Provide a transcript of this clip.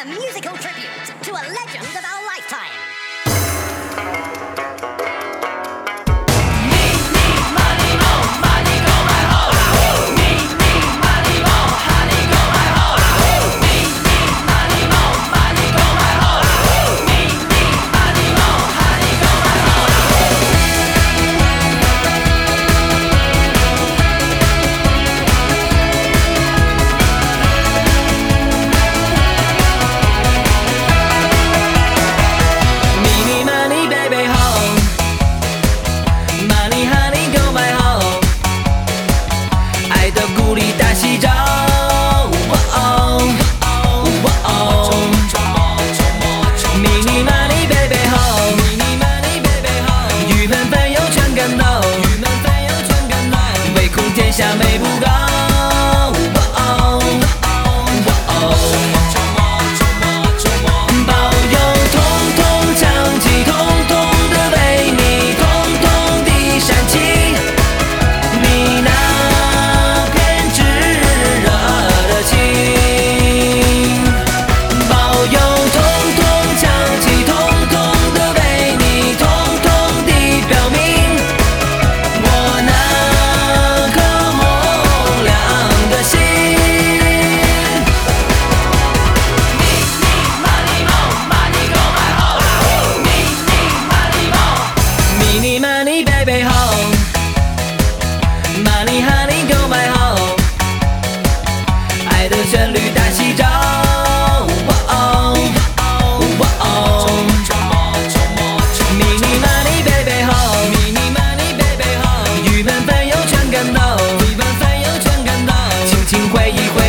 a musical tribute to a legend of our lifetime. 下美不高，保佑通通长期，通通的为你，通通的煽情，你那偏执热的情，保佑通通长期，通通的为你，通通的表明我那旋律大戏招，迷你 money baby home， 迷你 money baby home， 鱼盆朋友全感动，鱼盆朋友全感动，轻轻挥一挥。